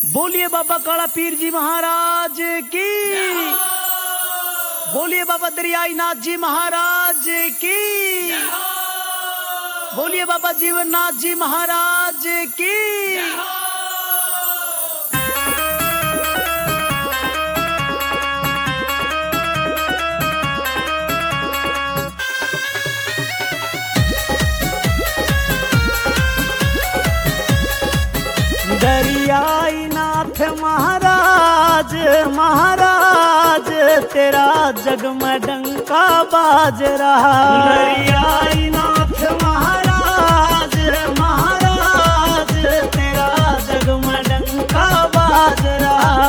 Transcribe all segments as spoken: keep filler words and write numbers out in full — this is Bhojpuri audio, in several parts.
बोलिए बाबा काला पीर जी महाराज की, बोलिए बाबा दरियाई नाथ जी महाराज की, बोलिए बाबा जीवन नाथ जी महाराज की। दरियाई नाथ महाराज महाराज तेरा जग में डंका बाज रहा। दरियाई नाथ महाराज महाराज तेरा जग में डंका बाज रहा।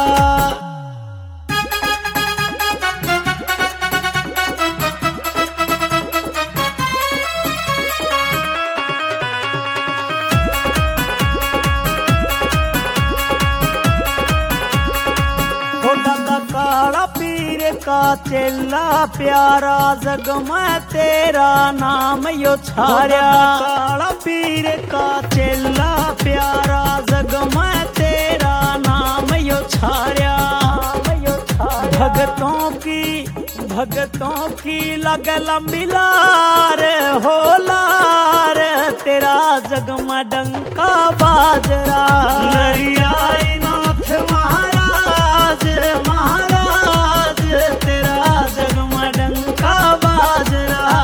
काला पीर का चेला प्यारा जग में तेरा नाम यो छाया। काला पीर का चेला प्यारा जग में तेरा नाम यो छाया। भगतों की भगतों की लग लंबी लार हो लार तेरा जग में डंका बाजरा। दरियाई नाथ महाराज महाराज तेरा जग में डंका बाज रहा।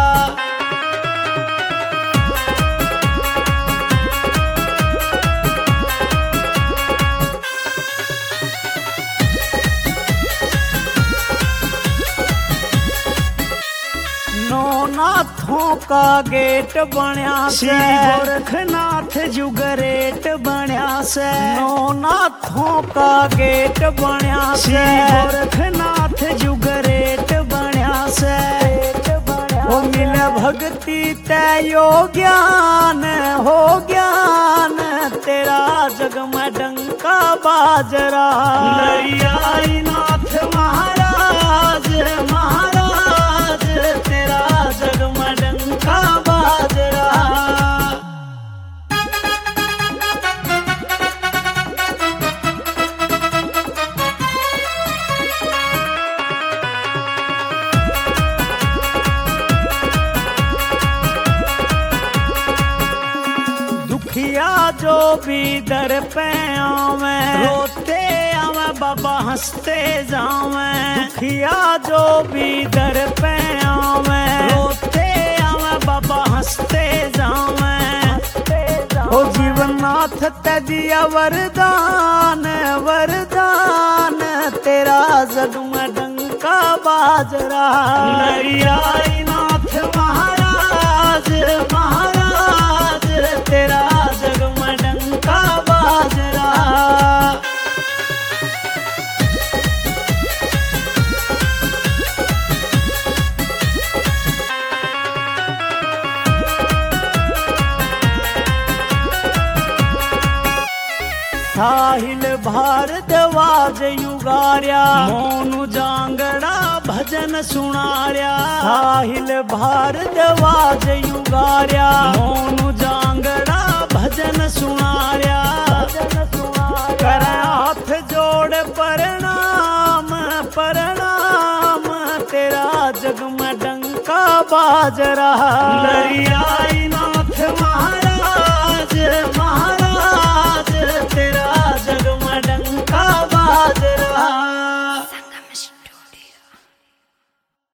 नौनाथों का गेट बन्या से गोरखनाथ जुगरेट बन्या से। नौनाथों का गेट बन्या से गोरखनाथ जुगरेट बन्या से। हो मिले भक्ति तैयो ज्ञान हो ज्ञान तेरा जग में डंका बाजरा। दरियाई नाथ महाराज महाराज तेरा जग में डंका बाजरा। दुखिया जो भी दर पे आवे रोते आवे बाबा हंसते जावे। दुखिया जो भी दर पे आवे रोते आवे बाबा हंसते जावे। हो जीवननाथ ते दिया वरदान वरदान तेरा जग में डंका बाजरा। दरियाई नाथ महाराज महाराज तेरा जग में डंका बाजरा। साहिल भारद्वाज युगार्या मोनू जांगड़ा भजन सुनार्या। साहिल भारद्वाज युगार्या मोनू जांगड़ा भजन सुनार्या। कर हाथ जोड़ प्रणाम प्रणाम तेरा जग में डंका बाज रहा। दरियाई